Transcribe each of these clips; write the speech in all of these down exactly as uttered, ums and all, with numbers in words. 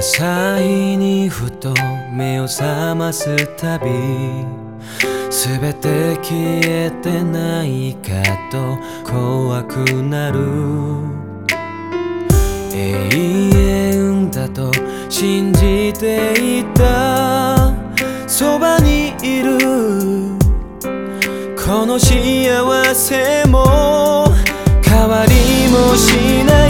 朝日にふと目を覚ますたび、全て消えてないかと怖くなる。永遠だと信じていた、そばにいるこの幸せも変わりもしない、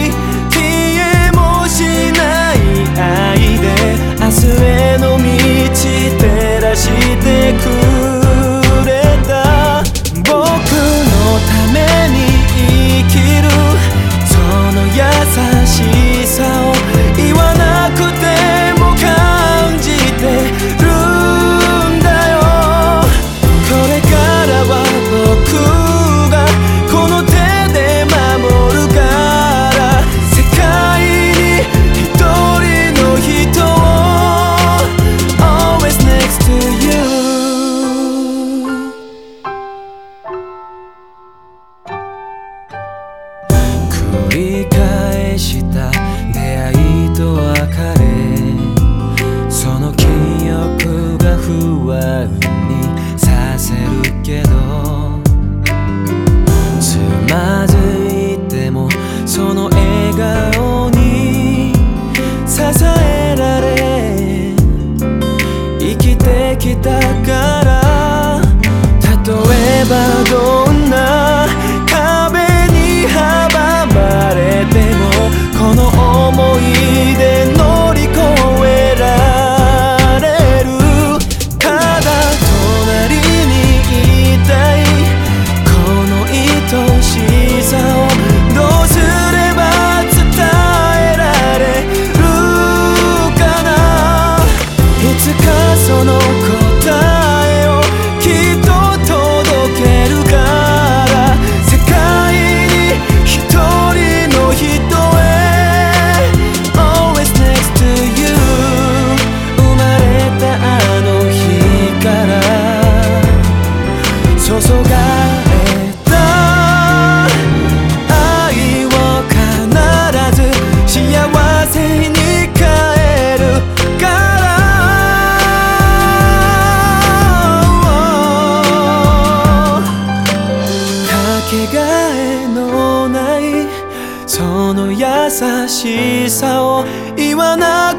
消えもしない愛で明日への道照らしてくれた。僕のために生きるその優しさを言わなくても感じてるんだよ。これからは僕がこの手で守るから、世界に一人の人を Always next to you。 繰り返した出会いと別れ、その記憶が不安にさせるけど、つまずいてもその笑顔に支えられ生きてきたから、例えばどんな壁に阻まれてもこの想いで乗り越えられる。ただ隣にいたいこの愛しさをどうすれば伝えられるかな。いつかその答えをきっと届けるから、世界に一人の人へ Always next to you。 生まれたあの日から注がれた愛を必ず幸せに変えるから、かけがえのないその優しさを言わな